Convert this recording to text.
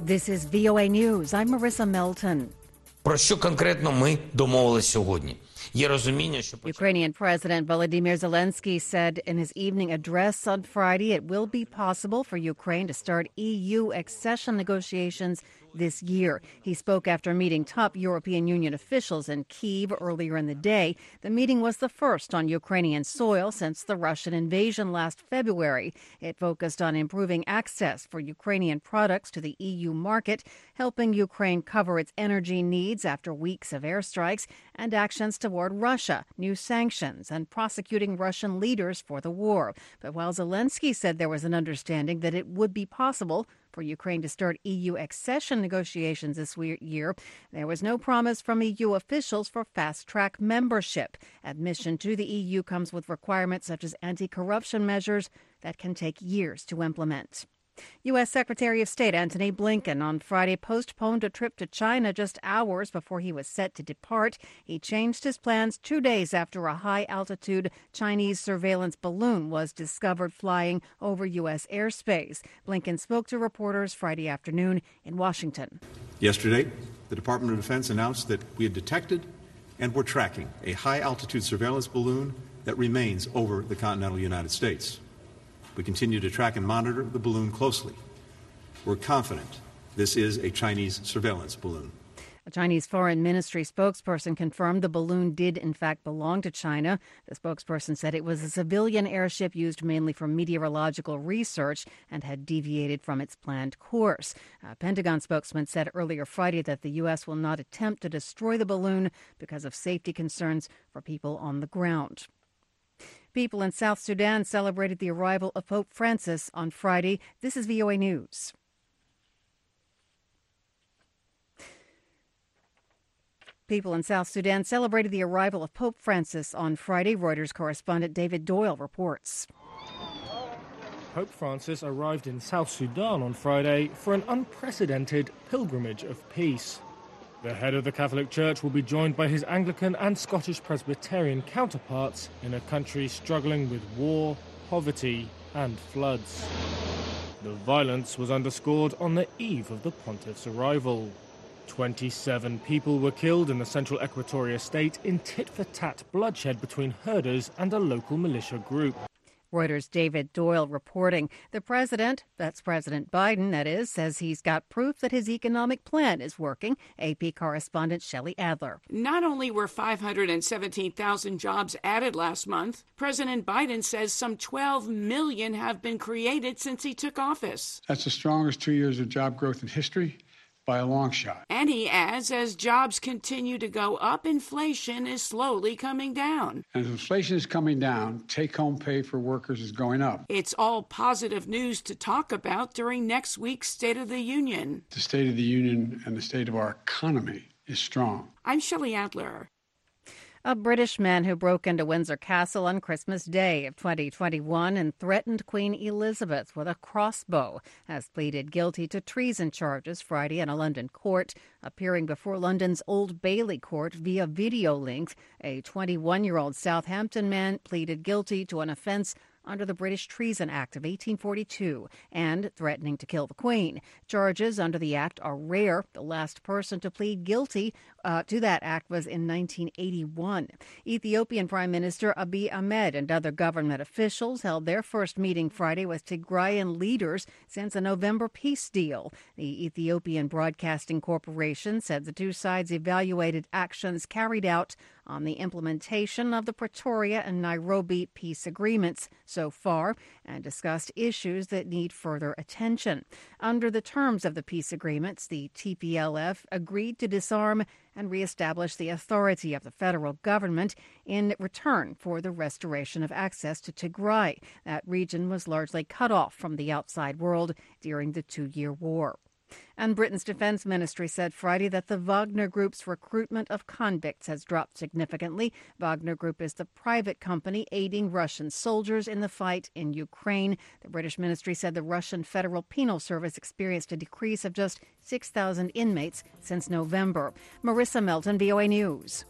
This is VOA News. I'm Marissa Melton. Про що конкретно ми домовились сьогодні? Є розуміння, що Ukrainian President Volodymyr Zelensky said in his evening address on Friday it will be possible for Ukraine to start EU accession negotiations this year. He spoke after meeting top European Union officials in Kyiv earlier in the day. The meeting was the first on Ukrainian soil since the Russian invasion last February. It focused on improving access for Ukrainian products to the EU market, helping Ukraine cover its energy needs after weeks of airstrikes, and actions toward Russia, new sanctions, and prosecuting Russian leaders for the war. But while Zelensky said there was an understanding that it would be possible for Ukraine to start EU accession negotiations this year, there was no promise from EU officials for fast-track membership. Admission to the EU comes with requirements such as anti-corruption measures that can take years to implement. U.S. Secretary of State Antony Blinken on Friday postponed a trip to China just hours before he was set to depart. He changed his plans 2 days after a high-altitude Chinese surveillance balloon was discovered flying over U.S. airspace. Blinken spoke to reporters Friday afternoon in Washington. Yesterday, the Department of Defense announced that we had detected and were tracking a high-altitude surveillance balloon that remains over the continental United States. We continue to track and monitor the balloon closely. We're confident this is a Chinese surveillance balloon. A Chinese Foreign Ministry spokesperson confirmed the balloon did in fact belong to China. The spokesperson said it was a civilian airship used mainly for meteorological research and had deviated from its planned course. A Pentagon spokesman said earlier Friday that the U.S. will not attempt to destroy the balloon because of safety concerns for people on the ground. People in South Sudan celebrated the arrival of Pope Francis on Friday. This is VOA News. People in South Sudan celebrated the arrival of Pope Francis on Friday. Reuters correspondent David Doyle reports. Pope Francis arrived in South Sudan on Friday for an unprecedented pilgrimage of peace. The head of the Catholic Church will be joined by his Anglican and Scottish Presbyterian counterparts in a country struggling with war, poverty and floods. The violence was underscored on the eve of the pontiff's arrival. 27 people were killed in the central Equatoria state in tit-for-tat bloodshed between herders and a local militia group. Reuters' David Doyle reporting. The president, that's President Biden, that is, says he's got proof that his economic plan is working. AP correspondent Shelley Adler. Not only were 517,000 jobs added last month, President Biden says some 12 million have been created since he took office. That's the strongest 2 years of job growth in history. By a long shot. And he adds, as jobs continue to go up, inflation is slowly coming down. And as inflation is coming down, take-home pay for workers is going up. It's all positive news to talk about during next week's State of the Union. The State of the Union and the state of our economy is strong. I'm Shelley Adler. A British man who broke into Windsor Castle on Christmas Day of 2021 and threatened Queen Elizabeth with a crossbow has pleaded guilty to treason charges Friday in a London court. Appearing before London's Old Bailey court via video link, a 21-year-old Southampton man pleaded guilty to an offence under the British Treason Act of 1842 and threatening to kill the Queen. Charges under the act are rare. The last person to plead guilty to that act was in 1981. Ethiopian Prime Minister Abiy Ahmed and other government officials held their first meeting Friday with Tigrayan leaders since a November peace deal. The Ethiopian Broadcasting Corporation said the two sides evaluated actions carried out on the implementation of the Pretoria and Nairobi peace agreements so far and discussed issues that need further attention. Under the terms of the peace agreements, the TPLF agreed to disarm and reestablish the authority of the federal government in return for the restoration of access to Tigray. That region was largely cut off from the outside world during the 2-year war. And Britain's defense ministry said Friday that the Wagner Group's recruitment of convicts has dropped significantly. Wagner Group is the private company aiding Russian soldiers in the fight in Ukraine. The British ministry said the Russian Federal Penal Service experienced a decrease of just 6,000 inmates since November. Marissa Melton, VOA News.